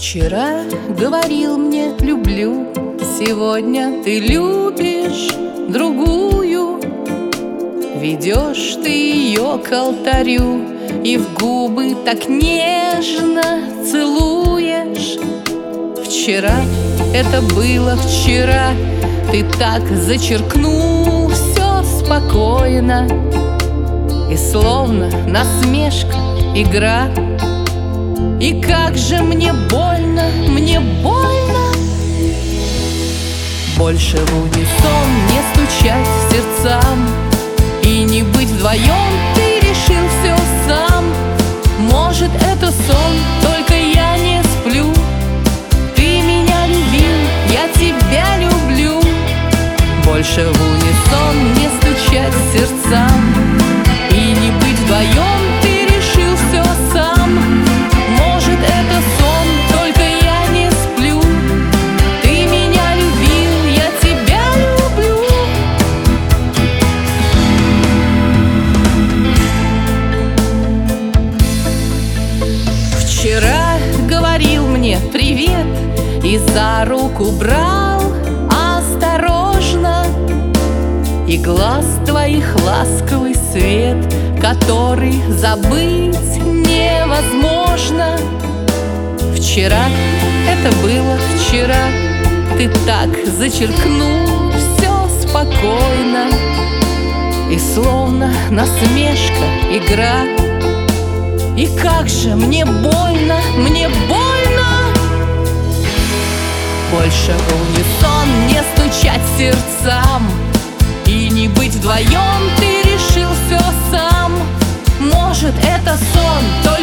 Вчера говорил мне люблю, сегодня ты любишь другую. Ведешь ты ее к алтарю и в губы так нежно целуешь. Вчера, это было вчера, ты так зачеркнул все спокойно. И словно насмешка, игра. И как же мне больно, мне больно. Больше в унисон не стучать сердцам и не быть вдвоем, ты решил все сам. Может, это сон, только я не сплю. Ты меня любил, я тебя люблю. Больше в унисон не стучать сердцам и не быть вдвоем, ты решил все сам. Может, это сон, только я не сплю. Ты меня любил, я тебя люблю. Вчера говорил мне привет и за руку брал осторожно. И глаз твоих ласковый свет, который забыть невозможно. Вчера, это было вчера, ты так зачеркнул все спокойно. И словно насмешка, игра. И как же мне больно, мне больно. Больше в унисон не стучать сердцам и не быть вдвоем, ты решил все сам. Может, это сон,